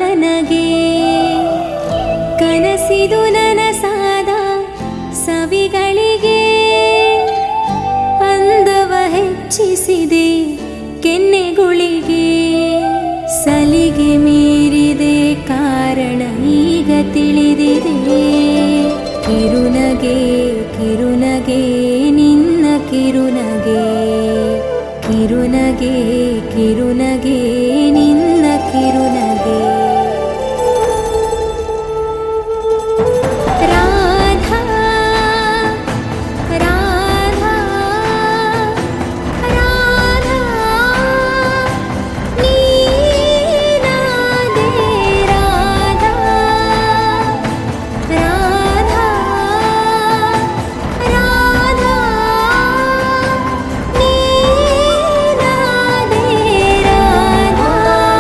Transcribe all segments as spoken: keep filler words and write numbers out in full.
ನನಗೆ ಕನಸಿದು ನನಸಾದ ಸವಿಗಳಿಗೆ ಅಂದವ ಹೆಚ್ಚಿಸಿದೆ ಕೆನ್ನೆಗುಳಿಗೆ ಸಲಿಗೆ ಮೀರಿದೆ ಕಾರಣ ಈಗ ತಿಳಿದಿದೆ ಕಿರುನಗೆ ಕಿರುನಗೆ ನಿನ್ನ ಕಿರುನಗೆ ಕಿರುನಗೆ ಕಿರುನಗೆ ನಿನ್ನ ಕಿರುನಗೆ ರಾಧಾ ರಾಧಾ ರಾಧಾ ನೀನಾದೆ ರಾಧಾ ರಾಧಾ ರಾಧಾ ನೀನಾದೆ ರಾಧಾ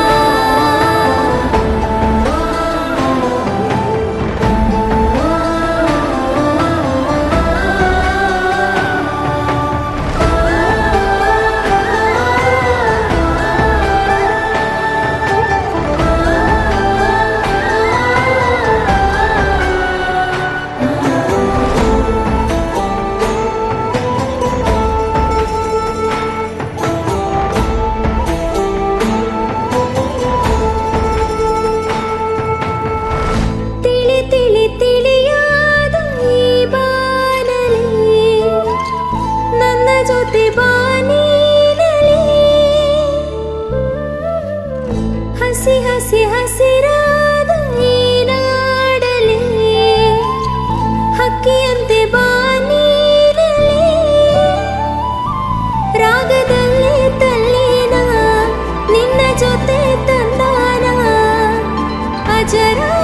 ತಿಳಿ ತಿಳಿ ತಿಳಿಯಾದ ಈ ಬಾನಲಿ ನನ್ನ ಜೊತೆ ಬಾನಿನಲಿ ಹಸಿ ಹಸಿ ಹಸಿರಾದ ಈ ನಾಡಲಿ ಹಕ್ಕಿಯಂತೆ ಬಾನಿನಲಿ ರಾಗದಲ್ಲಿ ತಲ್ಲಿನ ನಿನ್ನ ಜೊತೆ ತಂದಾನ ಅಜರ